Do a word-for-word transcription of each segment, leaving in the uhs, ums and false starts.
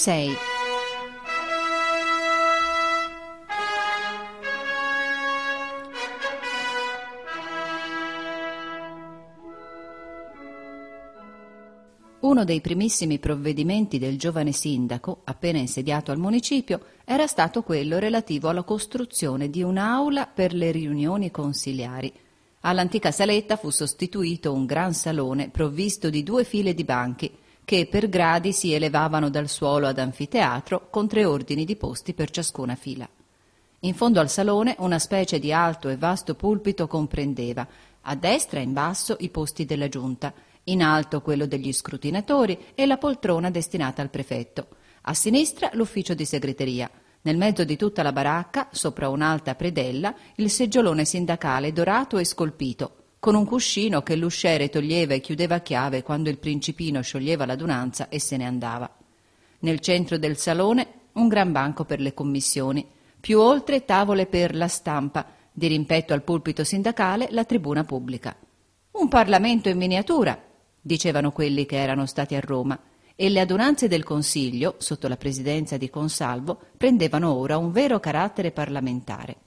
sei. Uno dei primissimi provvedimenti del giovane sindaco, appena insediato al municipio, era stato quello relativo alla costruzione di un'aula per le riunioni consiliari. All'antica saletta fu sostituito un gran salone provvisto di due file di banchi che per gradi si elevavano dal suolo ad anfiteatro con tre ordini di posti per ciascuna fila. In fondo al salone una specie di alto e vasto pulpito comprendeva, a destra e in basso, i posti della giunta, in alto quello degli scrutinatori e la poltrona destinata al prefetto, a sinistra l'ufficio di segreteria, nel mezzo di tutta la baracca, sopra un'alta predella, il seggiolone sindacale dorato e scolpito, con un cuscino che l'usciere toglieva e chiudeva a chiave quando il principino scioglieva l'adunanza e se ne andava. Nel centro del salone un gran banco per le commissioni, più oltre tavole per la stampa, di rimpetto al pulpito sindacale la tribuna pubblica. Un Parlamento in miniatura, dicevano quelli che erano stati a Roma, e le adunanze del Consiglio, sotto la presidenza di Consalvo, prendevano ora un vero carattere parlamentare.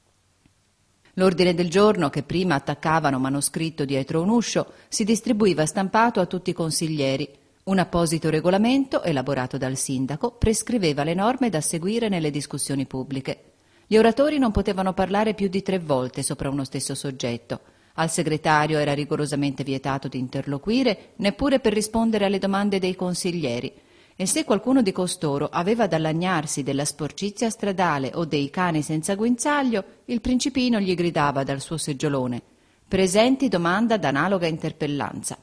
L'ordine del giorno, che prima attaccavano manoscritto dietro un uscio, si distribuiva stampato a tutti i consiglieri. Un apposito regolamento, elaborato dal sindaco, prescriveva le norme da seguire nelle discussioni pubbliche. Gli oratori non potevano parlare più di tre volte sopra uno stesso soggetto. Al segretario era rigorosamente vietato di interloquire, neppure per rispondere alle domande dei consiglieri, e se qualcuno di costoro aveva da lagnarsi della sporcizia stradale o dei cani senza guinzaglio, il principino gli gridava dal suo seggiolone: «Presenti domanda d'analoga interpellanza».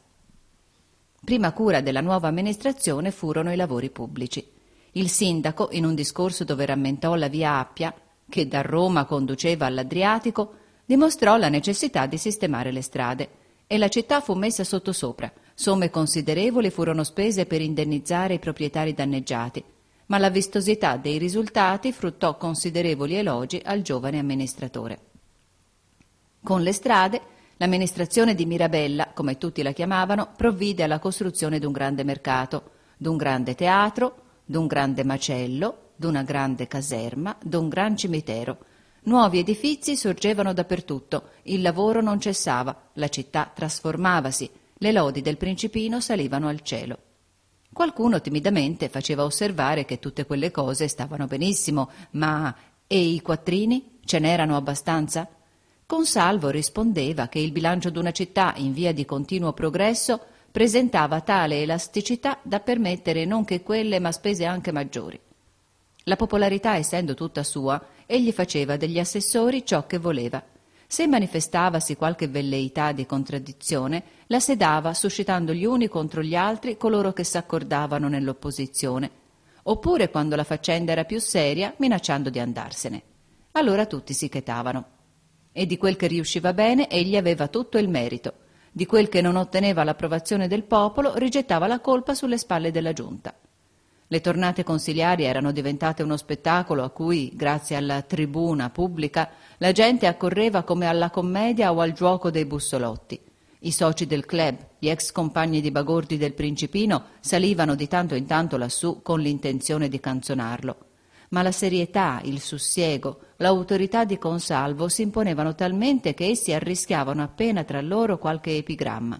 Prima cura della nuova amministrazione furono i lavori pubblici. Il sindaco, in un discorso dove rammentò la via Appia, che da Roma conduceva all'Adriatico, dimostrò la necessità di sistemare le strade e la città fu messa sottosopra. Somme considerevoli furono spese per indennizzare i proprietari danneggiati, ma la vistosità dei risultati fruttò considerevoli elogi al giovane amministratore. Con le strade, l'amministrazione di Mirabella, come tutti la chiamavano, provvide alla costruzione d'un grande mercato, d'un grande teatro, d'un grande macello, d'una grande caserma, d'un gran cimitero. Nuovi edifizi sorgevano dappertutto, il lavoro non cessava, la città trasformavasi, le lodi del principino salivano al cielo. Qualcuno timidamente faceva osservare che tutte quelle cose stavano benissimo, ma e i quattrini? Ce n'erano abbastanza? Consalvo rispondeva che il bilancio d'una città in via di continuo progresso presentava tale elasticità da permettere non che quelle, ma spese anche maggiori. La popolarità essendo tutta sua, egli faceva degli assessori ciò che voleva. Se manifestavasi qualche velleità di contraddizione, la sedava suscitando gli uni contro gli altri coloro che s'accordavano nell'opposizione, oppure, quando la faccenda era più seria, minacciando di andarsene. Allora tutti si chetavano. E di quel che riusciva bene egli aveva tutto il merito. Di quel che non otteneva l'approvazione del popolo rigettava la colpa sulle spalle della giunta. Le tornate consiliari erano diventate uno spettacolo a cui, grazie alla tribuna pubblica, la gente accorreva come alla commedia o al giuoco dei bussolotti. I soci del club, gli ex compagni di bagordi del principino, salivano di tanto in tanto lassù con l'intenzione di canzonarlo. Ma la serietà, il sussiego, l'autorità di Consalvo si imponevano talmente che essi arrischiavano appena tra loro qualche epigramma.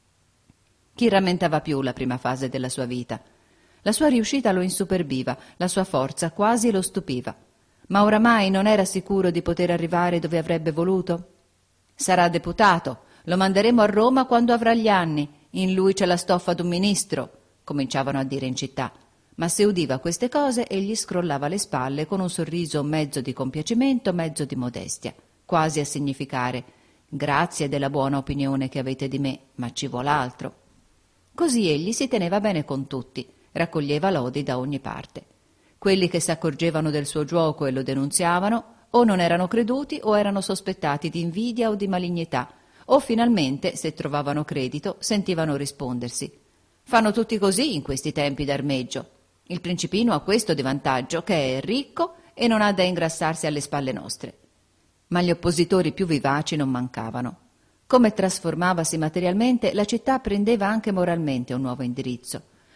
Chi rammentava più la prima fase della sua vita? La sua riuscita lo insuperbiva, la sua forza quasi lo stupiva. Ma oramai non era sicuro di poter arrivare dove avrebbe voluto? Sarà deputato, lo manderemo a Roma quando avrà gli anni, in lui c'è la stoffa d'un ministro, cominciavano a dire in città. Ma se udiva queste cose egli scrollava le spalle con un sorriso mezzo di compiacimento, mezzo di modestia, quasi a significare: grazie della buona opinione che avete di me, ma ci vuol altro. Così egli si teneva bene con tutti, raccoglieva lodi da ogni parte. Quelli che s'accorgevano del suo giuoco e lo denunziavano o non erano creduti o erano sospettati di invidia o di malignità, o finalmente, se trovavano credito, sentivano rispondersi: fanno tutti così in questi tempi d'armeggio. Il principino ha questo di vantaggio, che è ricco e non ha da ingrassarsi alle spalle nostre. Ma gli oppositori più vivaci non mancavano. Come trasformavasi materialmente, la città prendeva anche moralmente un nuovo indirizzo.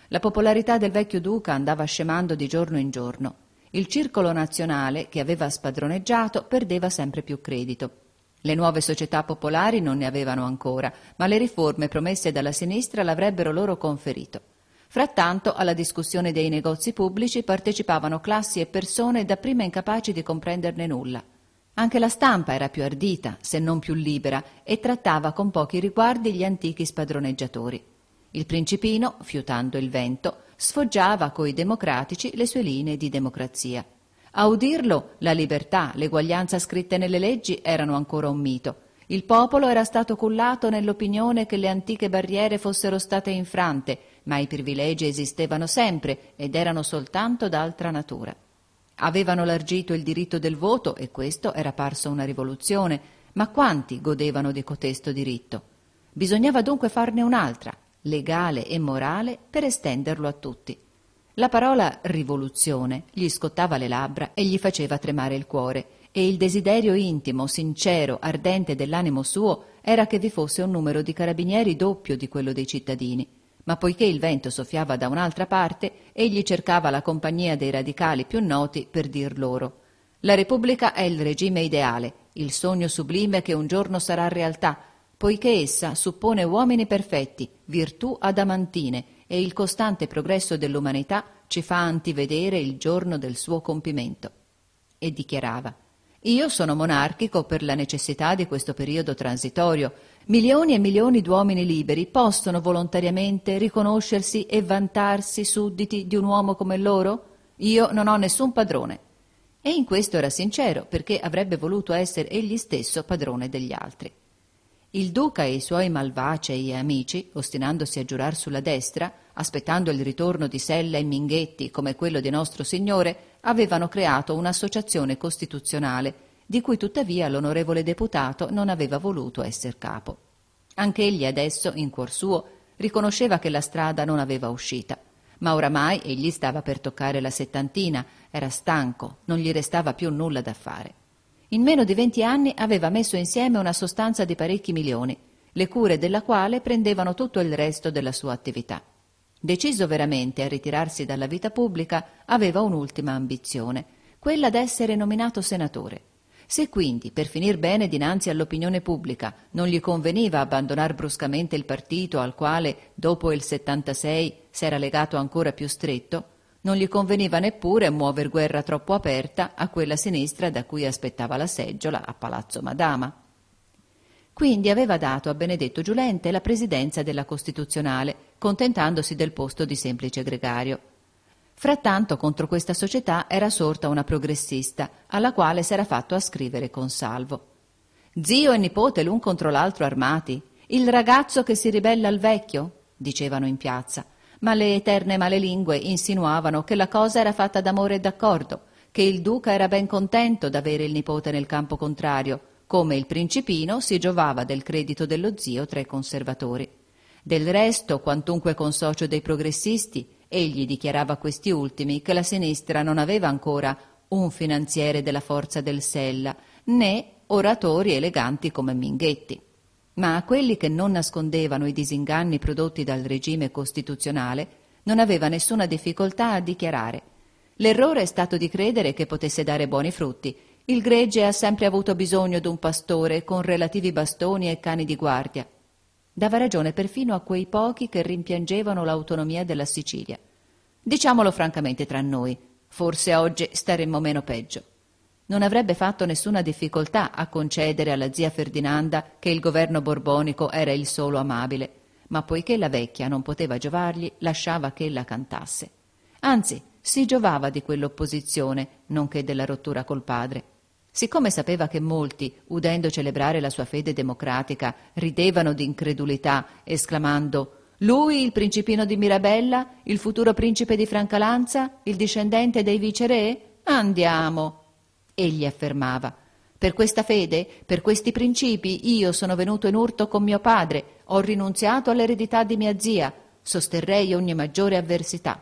La popolarità del vecchio duca andava scemando di giorno in giorno. Il circolo nazionale, che aveva spadroneggiato, perdeva sempre più credito. Le nuove società popolari non ne avevano ancora, ma le riforme promesse dalla sinistra l'avrebbero loro conferito. Frattanto, alla discussione dei negozi pubblici partecipavano classi e persone dapprima incapaci di comprenderne nulla. Anche la stampa era più ardita, se non più libera, e trattava con pochi riguardi gli antichi spadroneggiatori. Il principino, fiutando il vento, sfoggiava coi democratici le sue linee di democrazia. A udirlo, la libertà, l'eguaglianza scritte nelle leggi erano ancora un mito. Il popolo era stato cullato nell'opinione che le antiche barriere fossero state infrante, ma i privilegi esistevano sempre ed erano soltanto d'altra natura. Avevano largito il diritto del voto e questo era parso una rivoluzione, ma quanti godevano di cotesto diritto? Bisognava dunque farne un'altra, legale e morale, per estenderlo a tutti. La parola rivoluzione gli scottava le labbra e gli faceva tremare il cuore, e il desiderio intimo, sincero, ardente dell'animo suo era che vi fosse un numero di carabinieri doppio di quello dei cittadini. Ma poiché il vento soffiava da un'altra parte, egli cercava la compagnia dei radicali più noti per dir loro: la Repubblica è il regime ideale, il sogno sublime che un giorno sarà realtà, poiché essa suppone uomini perfetti, virtù adamantine, e il costante progresso dell'umanità ci fa antivedere il giorno del suo compimento. E dichiarava: io sono monarchico per la necessità di questo periodo transitorio. Milioni e milioni d'uomini liberi possono volontariamente riconoscersi e vantarsi sudditi di un uomo come loro? Io non ho nessun padrone. E in questo era sincero, perché avrebbe voluto essere egli stesso padrone degli altri. Il duca e i suoi malvacei amici, ostinandosi a giurar sulla destra, aspettando il ritorno di Sella e Minghetti come quello di Nostro Signore, avevano creato un'associazione costituzionale, di cui tuttavia l'onorevole deputato non aveva voluto esser capo. Anch'egli adesso, in cuor suo, riconosceva che la strada non aveva uscita, ma oramai egli stava per toccare la settantina, era stanco, non gli restava più nulla da fare. In meno di venti anni aveva messo insieme una sostanza di parecchi milioni, le cure della quale prendevano tutto il resto della sua attività. Deciso veramente a ritirarsi dalla vita pubblica, aveva un'ultima ambizione, quella d'essere nominato senatore. Se quindi, per finir bene dinanzi all'opinione pubblica, non gli conveniva abbandonar bruscamente il partito al quale, dopo il settantasei, s'era legato ancora più stretto, non gli conveniva neppure muover guerra troppo aperta a quella sinistra da cui aspettava la seggiola a Palazzo Madama. Quindi aveva dato a Benedetto Giulente la presidenza della Costituzionale, contentandosi del posto di semplice gregario. Frattanto contro questa società era sorta una progressista, alla quale s'era fatto ascrivere Consalvo. Zio e nipote l'un contro l'altro armati, il ragazzo che si ribella al vecchio, dicevano in piazza, ma le eterne malelingue insinuavano che la cosa era fatta d'amore e d'accordo, che il duca era ben contento d'avere il nipote nel campo contrario, come il principino si giovava del credito dello zio tra i conservatori. Del resto, quantunque consocio dei progressisti, egli dichiarava a questi ultimi che la sinistra non aveva ancora un finanziere della forza del Sella, né oratori eleganti come Minghetti. Ma a quelli che non nascondevano i disinganni prodotti dal regime costituzionale non aveva nessuna difficoltà a dichiarare: l'errore è stato di credere che potesse dare buoni frutti. Il gregge ha sempre avuto bisogno d'un pastore con relativi bastoni e cani di guardia. Dava ragione perfino a quei pochi che rimpiangevano l'autonomia della Sicilia. Diciamolo francamente tra noi, forse oggi staremmo meno peggio. Non avrebbe fatto nessuna difficoltà a concedere alla zia Ferdinanda che il governo borbonico era il solo amabile, ma poiché la vecchia non poteva giovargli, lasciava che ella cantasse. Anzi, si giovava di quell'opposizione, nonché della rottura col padre. Siccome sapeva che molti, udendo celebrare la sua fede democratica, ridevano d'incredulità, esclamando: «Lui, il principino di Mirabella, il futuro principe di Francalanza, il discendente dei viceré? Andiamo!» Egli affermava: «Per questa fede, per questi principi, io sono venuto in urto con mio padre, ho rinunziato all'eredità di mia zia, sosterrei ogni maggiore avversità».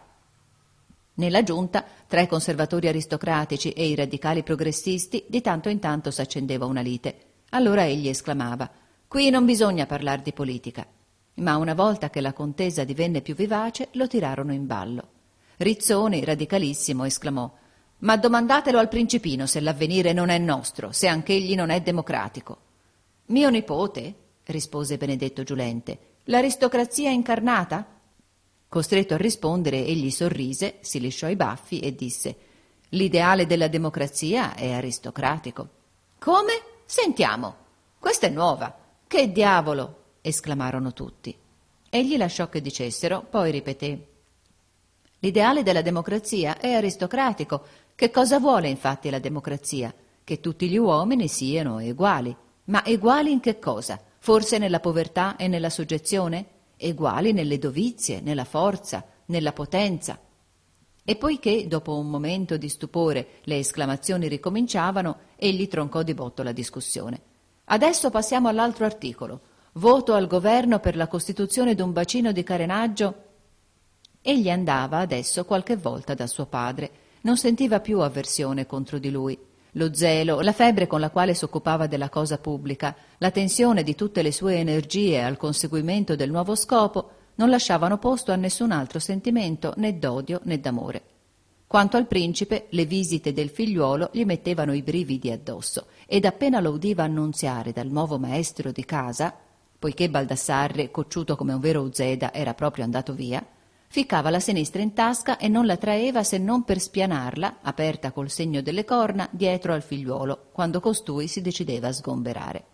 Nella giunta, tra i conservatori aristocratici e i radicali progressisti, di tanto in tanto s'accendeva una lite. Allora egli esclamava: «Qui non bisogna parlar di politica». Ma una volta che la contesa divenne più vivace, lo tirarono in ballo. Rizzoni, radicalissimo, esclamò: «Ma domandatelo al principino se l'avvenire non è nostro, se anch'egli non è democratico». «Mio nipote?» rispose Benedetto Giulente. «L'aristocrazia incarnata?» Costretto a rispondere, egli sorrise, si lisciò i baffi e disse: «L'ideale della democrazia è aristocratico». «Come? Sentiamo. Questa è nuova. Che diavolo!» esclamarono tutti. Egli lasciò che dicessero, poi ripeté: «L'ideale della democrazia è aristocratico. Che cosa vuole infatti la democrazia? Che tutti gli uomini siano eguali. Ma eguali in che cosa? Forse nella povertà e nella soggezione? Eguali nelle dovizie, nella forza, nella potenza». E poiché, dopo un momento di stupore, le esclamazioni ricominciavano, egli troncò di botto la discussione. «Adesso passiamo all'altro articolo. Voto al governo per la costituzione d'un bacino di carenaggio». Egli andava adesso qualche volta da suo padre. Non sentiva più avversione contro di lui. Lo zelo, la febbre con la quale s'occupava della cosa pubblica, la tensione di tutte le sue energie al conseguimento del nuovo scopo non lasciavano posto a nessun altro sentimento né d'odio né d'amore. Quanto al principe, le visite del figliuolo gli mettevano i brividi addosso, ed appena lo udiva annunziare dal nuovo maestro di casa, poiché Baldassarre, cocciuto come un vero uzeda, era proprio andato via, ficcava la sinistra in tasca e non la traeva se non per spianarla, aperta col segno delle corna, dietro al figliuolo, quando costui si decideva a sgomberare.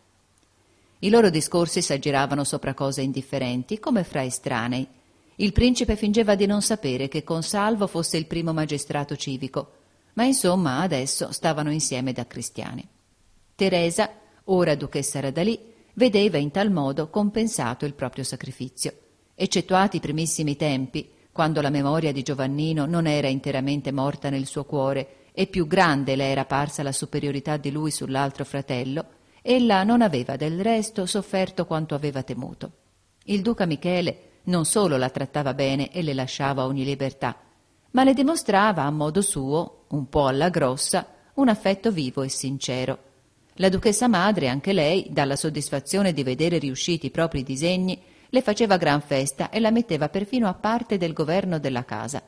I loro discorsi s'aggiravano sopra cose indifferenti, come fra estranei. Il principe fingeva di non sapere che Consalvo fosse il primo magistrato civico, ma insomma adesso stavano insieme da cristiani. Teresa, ora duchessa Radalì, vedeva in tal modo compensato il proprio sacrificio. Eccettuati i primissimi tempi, quando la memoria di Giovannino non era interamente morta nel suo cuore e più grande le era parsa la superiorità di lui sull'altro fratello, ella non aveva del resto sofferto quanto aveva temuto. Il duca Michele non solo la trattava bene e le lasciava ogni libertà, ma le dimostrava a modo suo, un po' alla grossa, un affetto vivo e sincero. La duchessa madre, anche lei, dalla soddisfazione di vedere riusciti i propri disegni, le faceva gran festa e la metteva perfino a parte del governo della casa.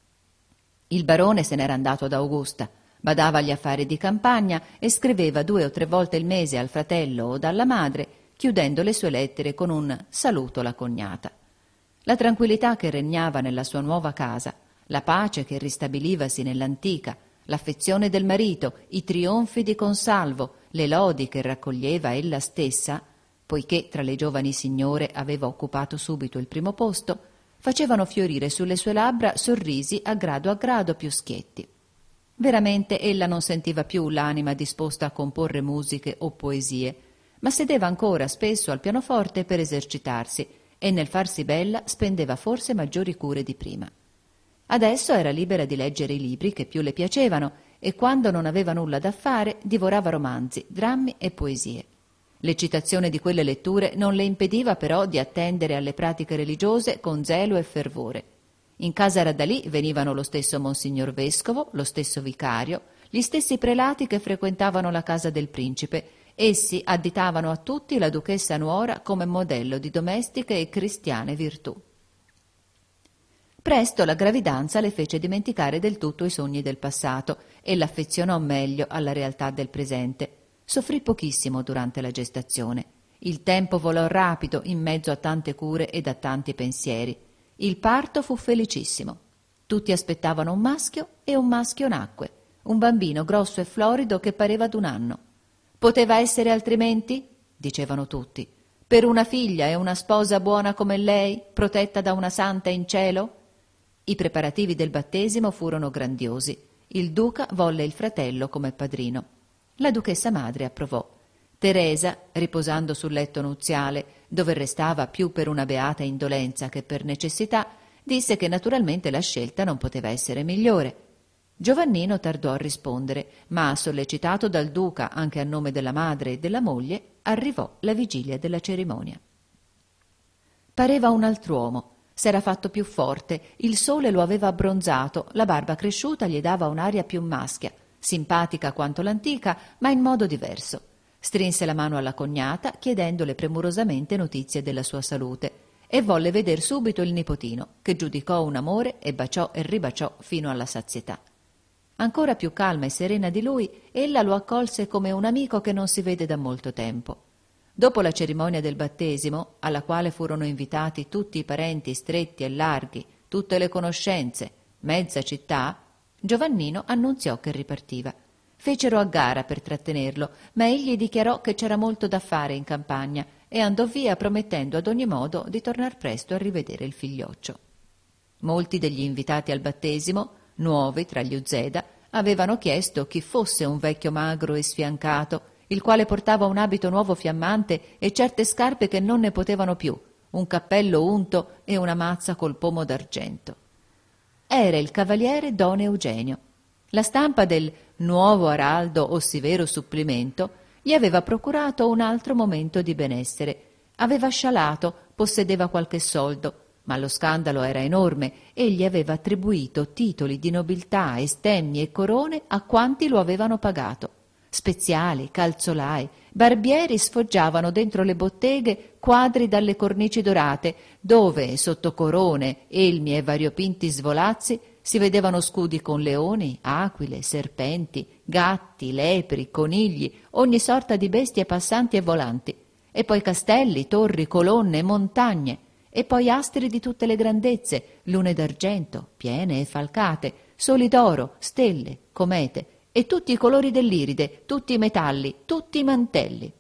Il barone se n'era andato ad Augusta, badava agli affari di campagna e scriveva due o tre volte il mese al fratello o alla madre, chiudendo le sue lettere con un «saluto la cognata». La tranquillità che regnava nella sua nuova casa, la pace che ristabilivasi nell'antica, l'affezione del marito, i trionfi di Consalvo, le lodi che raccoglieva ella stessa, poiché tra le giovani signore aveva occupato subito il primo posto, facevano fiorire sulle sue labbra sorrisi a grado a grado più schietti. Veramente ella non sentiva più l'anima disposta a comporre musiche o poesie, ma sedeva ancora spesso al pianoforte per esercitarsi e nel farsi bella spendeva forse maggiori cure di prima. Adesso era libera di leggere i libri che più le piacevano e quando non aveva nulla da fare divorava romanzi, drammi e poesie. L'eccitazione di quelle letture non le impediva però di attendere alle pratiche religiose con zelo e fervore. In casa Radalì venivano lo stesso Monsignor Vescovo, lo stesso vicario, gli stessi prelati che frequentavano la casa del principe. Essi additavano a tutti la duchessa nuora come modello di domestiche e cristiane virtù. Presto la gravidanza le fece dimenticare del tutto i sogni del passato e l'affezionò meglio alla realtà del presente. Soffrì pochissimo durante la gestazione. Il tempo volò rapido in mezzo a tante cure ed a tanti pensieri. Il parto fu felicissimo. Tutti aspettavano un maschio e un maschio nacque, un bambino grosso e florido che pareva d'un anno. Poteva essere altrimenti? Dicevano tutti. Per una figlia e una sposa buona come lei, protetta da una santa in cielo? I preparativi del battesimo furono grandiosi. Il duca volle il fratello come padrino. La duchessa madre approvò. Teresa, riposando sul letto nuziale, dove restava più per una beata indolenza che per necessità, disse che naturalmente la scelta non poteva essere migliore. Giovannino tardò a rispondere, ma sollecitato dal duca anche a nome della madre e della moglie, arrivò la vigilia della cerimonia. Pareva un altr'uomo, s'era fatto più forte, il sole lo aveva abbronzato, la barba cresciuta gli dava un'aria più maschia, simpatica quanto l'antica, ma in modo diverso. Strinse la mano alla cognata, chiedendole premurosamente notizie della sua salute, e volle veder subito il nipotino, che giudicò un amore e baciò e ribaciò fino alla sazietà. Ancora più calma e serena di lui, ella lo accolse come un amico che non si vede da molto tempo. Dopo la cerimonia del battesimo, alla quale furono invitati tutti i parenti stretti e larghi, tutte le conoscenze, mezza città, Giovannino annunziò che ripartiva. Fecero a gara per trattenerlo, ma egli dichiarò che c'era molto da fare in campagna e andò via promettendo ad ogni modo di tornar presto a rivedere il figlioccio. Molti degli invitati al battesimo, nuovi tra gli Uzeda, avevano chiesto chi fosse un vecchio magro e sfiancato, il quale portava un abito nuovo fiammante e certe scarpe che non ne potevano più, un cappello unto e una mazza col pomo d'argento. Era il cavaliere Don Eugenio. La stampa del nuovo araldo o severo supplimento gli aveva procurato un altro momento di benessere. Aveva scialato, possedeva qualche soldo, ma lo scandalo era enorme. Egli aveva attribuito titoli di nobiltà e stemmi e corone a quanti lo avevano pagato. Speziali, calzolai, barbieri sfoggiavano dentro le botteghe quadri dalle cornici dorate, dove, sotto corone, elmi e variopinti svolazzi, si vedevano scudi con leoni, aquile, serpenti, gatti, lepri, conigli, ogni sorta di bestie passanti e volanti, e poi castelli, torri, colonne, montagne, e poi astri di tutte le grandezze, lune d'argento, piene e falcate, soli d'oro, stelle, comete, e tutti i colori dell'iride, tutti i metalli, tutti i mantelli.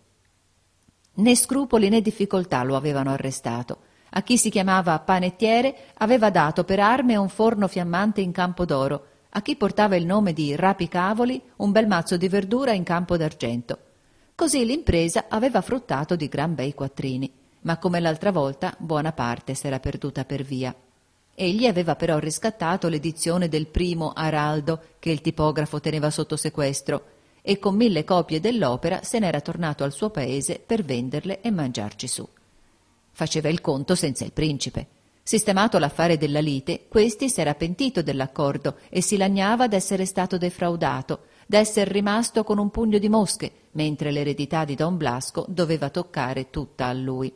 Né scrupoli né difficoltà lo avevano arrestato. A chi si chiamava panettiere aveva dato per arme un forno fiammante in campo d'oro, a chi portava il nome di rapicavoli un bel mazzo di verdura in campo d'argento. Così l'impresa aveva fruttato di gran bei quattrini, ma come l'altra volta buona parte s'era perduta per via. Egli aveva però riscattato l'edizione del primo Araldo che il tipografo teneva sotto sequestro e con mille copie dell'opera se n'era tornato al suo paese per venderle e mangiarci su. Faceva il conto senza il principe. Sistemato l'affare della lite, questi s'era pentito dell'accordo e si lagnava d'essere stato defraudato, d'esser rimasto con un pugno di mosche, mentre l'eredità di Don Blasco doveva toccare tutta a lui.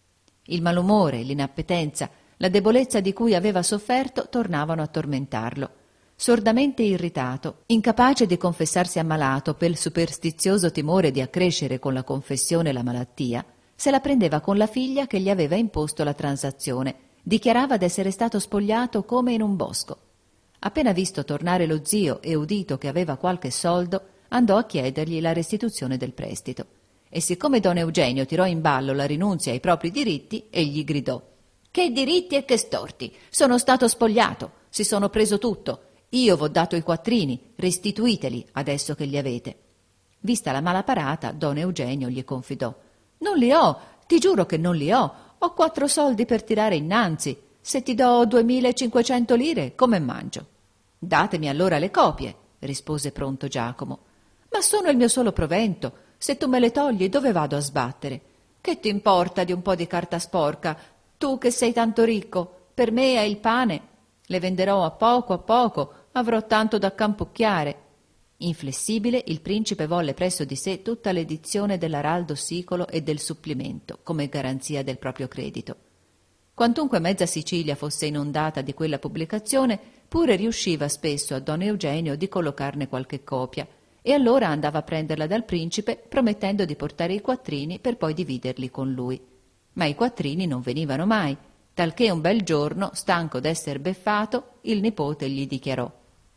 Il malumore, l'inappetenza, la debolezza di cui aveva sofferto tornavano a tormentarlo. Sordamente irritato, incapace di confessarsi ammalato per il superstizioso timore di accrescere con la confessione la malattia, se la prendeva con la figlia che gli aveva imposto la transazione, dichiarava d'essere stato spogliato come in un bosco. Appena visto tornare lo zio e udito che aveva qualche soldo, andò a chiedergli la restituzione del prestito. E siccome Don Eugenio tirò in ballo la rinunzia ai propri diritti, egli gridò: «Che diritti e che storti! Sono stato spogliato, si sono preso tutto. Io v'ho dato i quattrini, restituiteli adesso che li avete». Vista la mala parata, Don Eugenio gli confidò: «Non li ho, ti giuro che non li ho. Ho quattro soldi per tirare innanzi. Se ti do duemilacinquecento lire, come mangio?» «Datemi allora le copie», rispose pronto Giacomo. «Ma sono il mio solo provento. Se tu me le togli, dove vado a sbattere? Che ti importa di un po' di carta sporca? Tu che sei tanto ricco, per me è il pane. Le venderò a poco a poco, avrò tanto da campucchiare». Inflessibile, il principe volle presso di sé tutta l'edizione dell'Araldo Sicolo e del supplimento, come garanzia del proprio credito. Quantunque mezza Sicilia fosse inondata di quella pubblicazione, pure riusciva spesso a Don Eugenio di collocarne qualche copia, e allora andava a prenderla dal principe, promettendo di portare i quattrini per poi dividerli con lui. Ma i quattrini non venivano mai, talché un bel giorno, stanco d'esser beffato, il nipote gli dichiarò: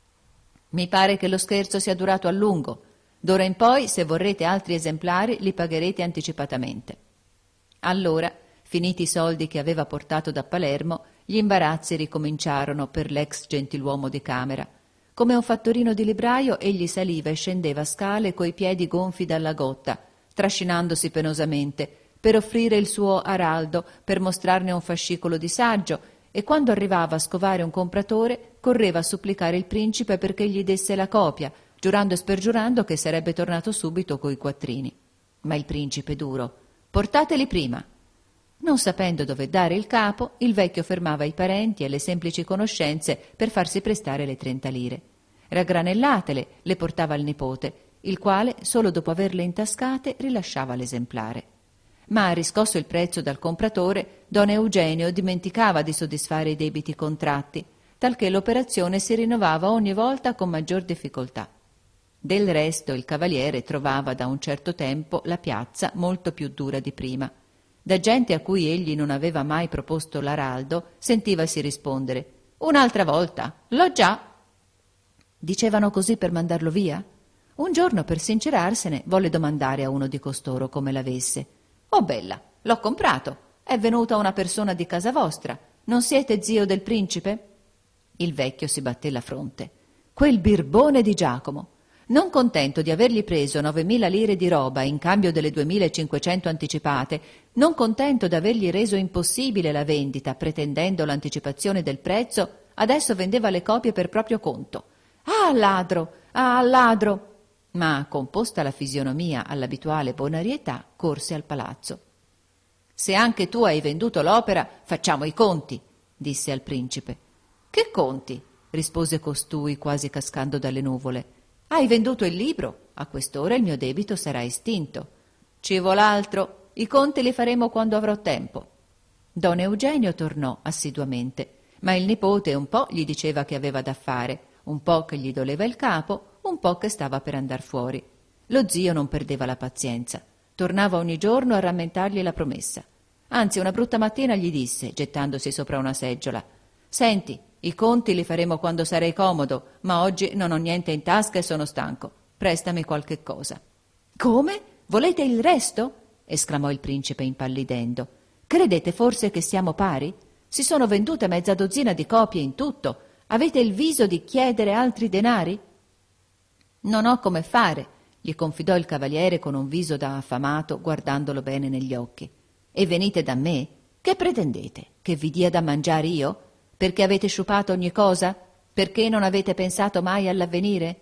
«Mi pare che lo scherzo sia durato a lungo. D'ora in poi, se vorrete altri esemplari, li pagherete anticipatamente». Allora, finiti i soldi che aveva portato da Palermo, gli imbarazzi ricominciarono per l'ex gentiluomo di camera. Come un fattorino di libraio, egli saliva e scendeva scale coi piedi gonfi dalla gotta, trascinandosi penosamente, per offrire il suo araldo, per mostrarne un fascicolo di saggio, e quando arrivava a scovare un compratore, correva a supplicare il principe perché gli desse la copia, giurando e spergiurando che sarebbe tornato subito coi quattrini. Ma il principe duro: «Portateli prima». Non sapendo dove dare il capo, il vecchio fermava i parenti e le semplici conoscenze per farsi prestare le trenta lire. Raggranellatele le portava al nipote, il quale, solo dopo averle intascate, rilasciava l'esemplare. ma riscosso il prezzo dal compratore, don Eugenio dimenticava di soddisfare i debiti contratti, talché l'operazione si rinnovava ogni volta con maggior difficoltà. Del resto il cavaliere trovava da un certo tempo la piazza molto più dura di prima. Da gente a cui egli non aveva mai proposto l'araldo sentivasi rispondere: «Un'altra volta, l'ho già». Dicevano così per mandarlo via? Un giorno, per sincerarsene, volle domandare a uno di costoro come l'avesse. «Oh bella, l'ho comprato. È venuta una persona di casa vostra. Non siete zio del principe?» Il vecchio si batté la fronte. Quel birbone di Giacomo! Non contento di avergli preso novemila lire di roba in cambio delle duemilacinquecento anticipate, non contento d'avergli reso impossibile la vendita pretendendo l'anticipazione del prezzo, adesso vendeva le copie per proprio conto. «Ah, ladro! Ah, ladro!» Ma, composta la fisionomia all'abituale bonarietà, corse al palazzo. «Se anche tu hai venduto l'opera, facciamo i conti», disse al principe. «Che conti?» rispose costui, quasi cascando dalle nuvole. «Hai venduto il libro, a quest'ora il mio debito sarà estinto. Ci vuol altro, i conti li faremo quando avrò tempo». Don Eugenio tornò assiduamente, ma il nipote un po' gli diceva che aveva da fare, un po' che gli doleva il capo, un po' che stava per andar fuori. Lo zio non perdeva la pazienza, tornava ogni giorno a rammentargli la promessa. Anzi, una brutta mattina gli disse, gettandosi sopra una seggiola: «Senti, i conti li faremo quando sarei comodo, ma oggi non ho niente in tasca e sono stanco. Prestami qualche cosa». «Come? Volete il resto?» esclamò il principe impallidendo. «Credete forse che siamo pari? Si sono vendute mezza dozzina di copie in tutto. Avete il viso di chiedere altri denari?» «Non ho come fare», gli confidò il cavaliere con un viso da affamato, guardandolo bene negli occhi. «E venite da me? Che pretendete? Che vi dia da mangiare io? Perché avete sciupato ogni cosa? Perché non avete pensato mai all'avvenire?»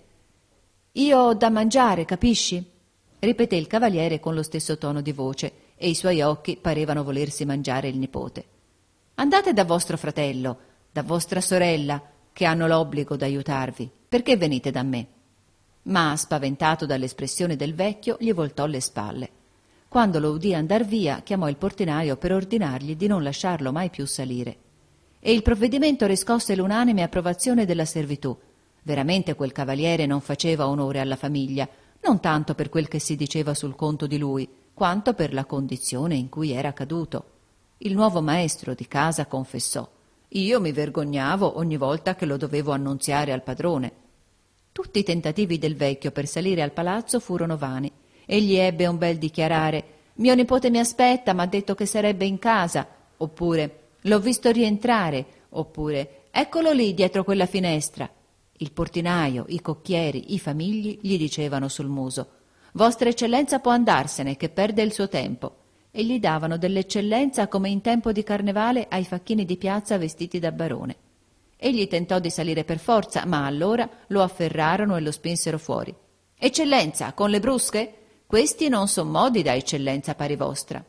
«Io ho da mangiare, capisci?» ripeté il cavaliere con lo stesso tono di voce, e i suoi occhi parevano volersi mangiare il nipote. «Andate da vostro fratello, da vostra sorella, che hanno l'obbligo d'aiutarvi. Perché venite da me?» Ma, spaventato dall'espressione del vecchio, gli voltò le spalle. Quando lo udì andar via, chiamò il portinaio per ordinargli di non lasciarlo mai più salire. E il provvedimento riscosse l'unanime approvazione della servitù. Veramente quel cavaliere non faceva onore alla famiglia, non tanto per quel che si diceva sul conto di lui, quanto per la condizione in cui era caduto. Il nuovo maestro di casa confessò: «Io mi vergognavo ogni volta che lo dovevo annunziare al padrone». Tutti i tentativi del vecchio per salire al palazzo furono vani. Egli ebbe un bel dichiarare: «Mio nipote mi aspetta, m'ha detto che sarebbe in casa», oppure «L'ho visto rientrare», oppure «Eccolo lì dietro quella finestra». Il portinaio, i cocchieri, i famigli gli dicevano sul muso: «Vostra eccellenza può andarsene, che perde il suo tempo», e gli davano dell'eccellenza come in tempo di carnevale ai facchini di piazza vestiti da barone. Egli tentò di salire per forza, ma allora lo afferrarono e lo spinsero fuori. «Eccellenza, con le brusche? Questi non son modi da eccellenza pari vostra».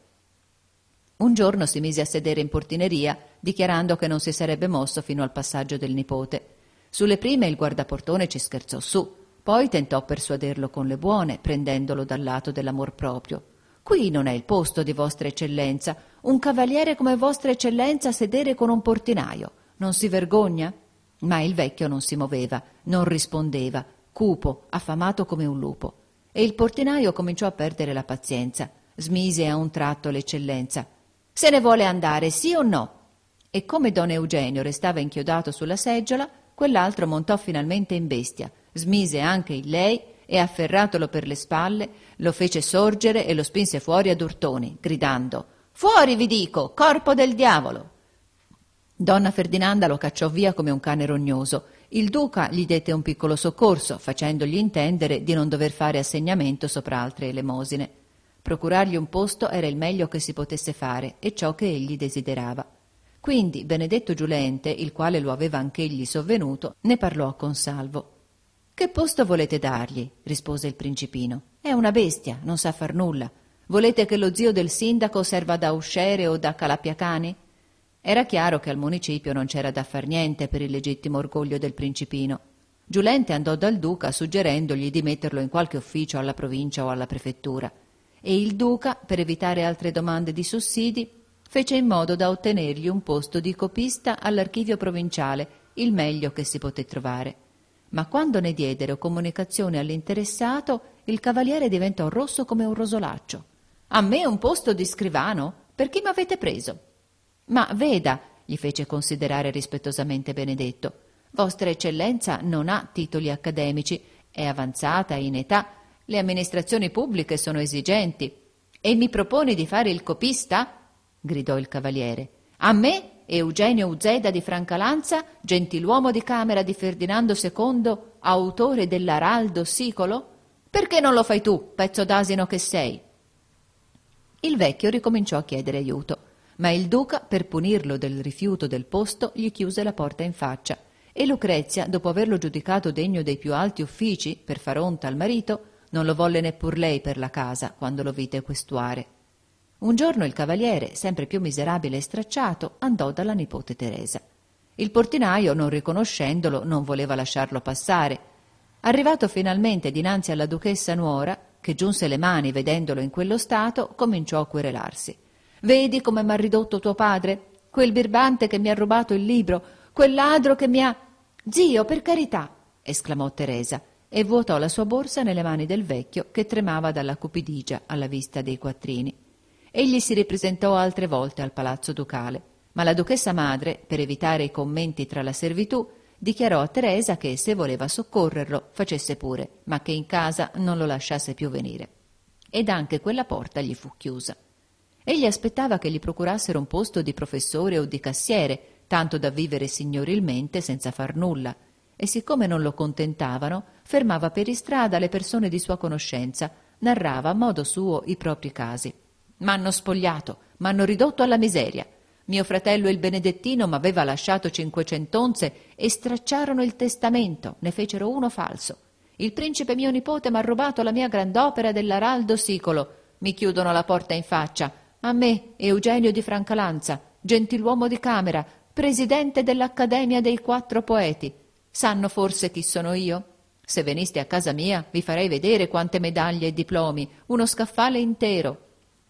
Un giorno si mise a sedere in portineria, dichiarando che non si sarebbe mosso fino al passaggio del nipote. Sulle prime il guardaportone ci scherzò su, poi tentò persuaderlo con le buone, prendendolo dal lato dell'amor proprio. «Qui non è il posto di vostra eccellenza, un cavaliere come vostra eccellenza a sedere con un portinaio. Non si vergogna?» Ma il vecchio non si moveva, non rispondeva, cupo, affamato come un lupo. E il portinaio cominciò a perdere la pazienza. Smise a un tratto l'eccellenza: «Se ne vuole andare, sì o no?» E come don Eugenio restava inchiodato sulla seggiola, quell'altro montò finalmente in bestia, smise anche il lei e, afferratolo per le spalle, lo fece sorgere e lo spinse fuori ad urtoni, gridando: «Fuori, vi dico, corpo del diavolo!» Donna Ferdinanda lo cacciò via come un cane rognoso. Il duca gli dette un piccolo soccorso, facendogli intendere di non dover fare assegnamento sopra altre elemosine. Procurargli un posto era il meglio che si potesse fare e ciò che egli desiderava. Quindi Benedetto Giulente, il quale lo aveva anch'egli sovvenuto, ne parlò a Consalvo. «Che posto volete dargli?» rispose il principino. «È una bestia, non sa far nulla. Volete che lo zio del sindaco serva da usciere o da calappiacani?» Era chiaro che al municipio non c'era da far niente per il legittimo orgoglio del principino. Giulente andò dal duca suggerendogli di metterlo in qualche ufficio alla provincia o alla prefettura. e il duca, per evitare altre domande di sussidi, fece in modo da ottenergli un posto di copista all'archivio provinciale, il meglio che si poté trovare. Ma quando ne diedero comunicazione all'interessato, il cavaliere diventò rosso come un rosolaccio. «A me un posto di scrivano? Per chi m'avete preso?» «Ma veda», gli fece considerare rispettosamente Benedetto, «Vostra Eccellenza non ha titoli accademici, è avanzata in età, le amministrazioni pubbliche sono esigenti». «E mi proponi di fare il copista?» gridò il cavaliere. «A me, Eugenio Uzeda di Francalanza, gentiluomo di camera di Ferdinando secondo, autore dell'Araldo Sicolo? Perché non lo fai tu, pezzo d'asino che sei?» Il vecchio ricominciò a chiedere aiuto, ma il duca, per punirlo del rifiuto del posto, gli chiuse la porta in faccia, e Lucrezia, dopo averlo giudicato degno dei più alti uffici per far onta al marito, non lo volle neppur lei per la casa quando lo vide questuare. Un giorno il cavaliere, sempre più miserabile e stracciato, andò dalla nipote Teresa. Il portinaio, non riconoscendolo, non voleva lasciarlo passare. Arrivato finalmente dinanzi alla duchessa nuora, che giunse le mani vedendolo in quello stato, cominciò a querelarsi. «Vedi come m'ha ridotto tuo padre? Quel birbante che mi ha rubato il libro, quel ladro che mi ha...» «Zio, per carità!» esclamò Teresa, e vuotò la sua borsa nelle mani del vecchio, che tremava dalla cupidigia alla vista dei quattrini. Egli si ripresentò altre volte al palazzo ducale, ma la duchessa madre, per evitare i commenti tra la servitù, dichiarò a Teresa che se voleva soccorrerlo facesse pure, ma che in casa non lo lasciasse più venire. Ed anche quella porta gli fu chiusa. Egli aspettava che gli procurassero un posto di professore o di cassiere, tanto da vivere signorilmente senza far nulla, e siccome non lo contentavano, fermava per istrada le persone di sua conoscenza, narrava a modo suo i propri casi. «M'hanno spogliato, m'hanno ridotto alla miseria. Mio fratello il Benedettino m'aveva lasciato cinquecent'onze e stracciarono il testamento, ne fecero uno falso. Il principe mio nipote m'ha rubato la mia grand'opera dell'Araldo Sicolo. Mi chiudono la porta in faccia. A me, Eugenio di Francalanza, gentiluomo di camera, presidente dell'Accademia dei Quattro Poeti. Sanno forse chi sono io? Se veniste a casa mia vi farei vedere quante medaglie e diplomi, uno scaffale intero».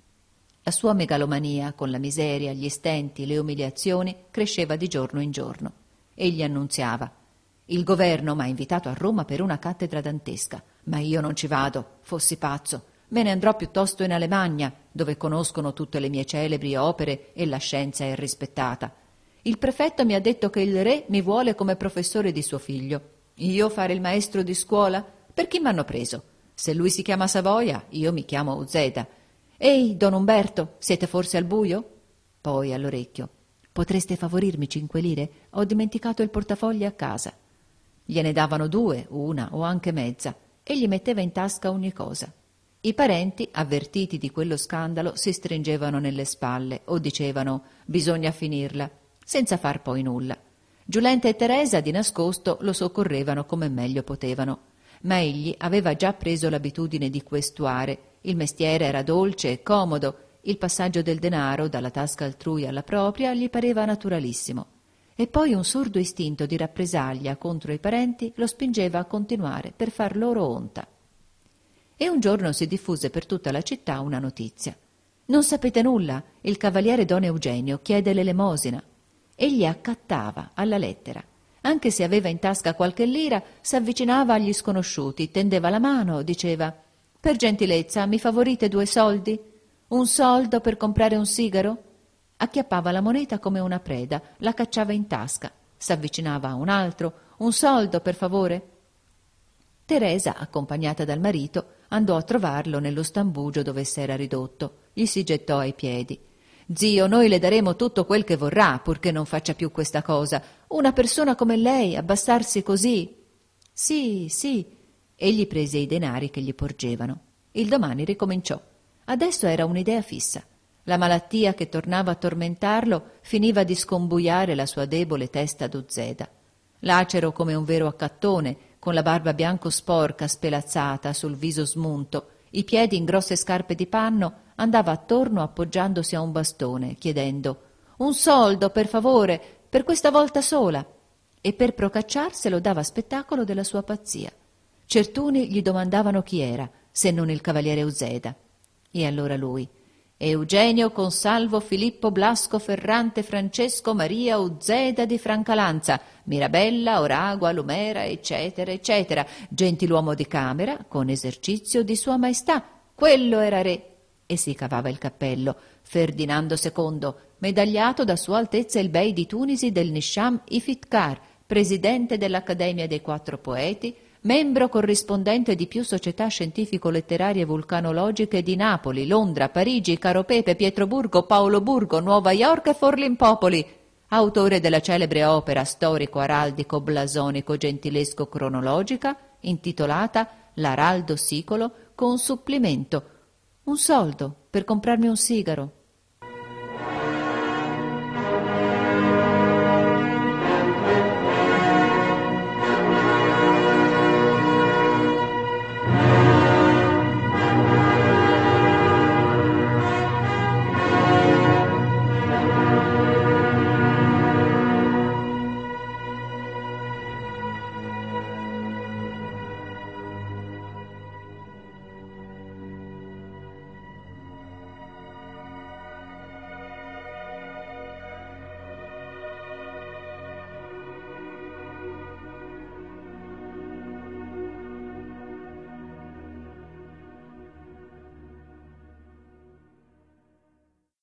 La sua megalomania, con la miseria, gli stenti, le umiliazioni, cresceva di giorno in giorno. Egli annunziava: «Il governo m'ha invitato a Roma per una cattedra dantesca, ma io non ci vado, fossi pazzo. Me ne andrò piuttosto in Alemagna, dove conoscono tutte le mie celebri opere e la scienza è rispettata. Il prefetto mi ha detto che il re mi vuole come professore di suo figlio. Io fare il maestro di scuola? Per chi m'hanno preso? Se lui si chiama Savoia, io mi chiamo Uzeda. Ehi, don Umberto, siete forse al buio?» Poi all'orecchio: «Potreste favorirmi cinque lire? Ho dimenticato il portafogli a casa». Gliene davano due, una o anche mezza, e gli metteva in tasca ogni cosa. I parenti, avvertiti di quello scandalo, si stringevano nelle spalle o dicevano: «Bisogna finirla», senza far poi nulla. Giulenta e Teresa di nascosto lo soccorrevano come meglio potevano, ma egli aveva già preso l'abitudine di questuare. Il mestiere era dolce e comodo, il passaggio del denaro dalla tasca altrui alla propria gli pareva naturalissimo, e poi un sordo istinto di rappresaglia contro i parenti lo spingeva a continuare per far loro onta. E un giorno si diffuse per tutta la città una notizia: «Non sapete nulla? Il cavaliere don Eugenio chiede l'elemosina». Egli accattava alla lettera. Anche se aveva in tasca qualche lira, s'avvicinava agli sconosciuti, tendeva la mano, diceva: «Per gentilezza mi favorite due soldi? Un soldo per comprare un sigaro?» Acchiappava la moneta come una preda, la cacciava in tasca, s'avvicinava a un altro: «Un soldo, per favore?» Teresa, accompagnata dal marito, andò a trovarlo nello stambugio dove s'era ridotto. Gli si gettò ai piedi. «Zio, noi le daremo tutto quel che vorrà, purché non faccia più questa cosa. Una persona come lei, abbassarsi così!» «Sì, sì». Egli prese i denari che gli porgevano. Il domani ricominciò. Adesso era un'idea fissa. La malattia che tornava a tormentarlo finiva di scombuiare la sua debole testa d'Uzeda. Lacero come un vero accattone, con la barba bianco sporca, spelazzata, sul viso smunto, i piedi in grosse scarpe di panno, andava attorno appoggiandosi a un bastone, chiedendo: «Un soldo, per favore, per questa volta sola!» E per procacciarselo dava spettacolo della sua pazzia. Certuni gli domandavano chi era, se non il cavaliere Uzeda. E allora lui: Eugenio Consalvo Filippo Blasco Ferrante Francesco Maria Uzzeda di Francalanza, Mirabella Oragua Lumera, eccetera, eccetera, gentiluomo di camera, con esercizio di sua maestà. Quello era re. E si cavava il cappello. Ferdinando secondo, medagliato da Sua Altezza il Bey di Tunisi del Nisham Ifitkar, presidente dell'Accademia dei Quattro Poeti, membro corrispondente di più società scientifico-letterarie vulcanologiche di Napoli, Londra, Parigi, Caropepe, Pietroburgo, Paoloburgo, Nuova York e Forlimpopoli, autore della celebre opera storico-araldico, blasonico, gentilesco, cronologica, intitolata L'Araldo Sicolo, con supplimento. Un soldo per comprarmi un sigaro.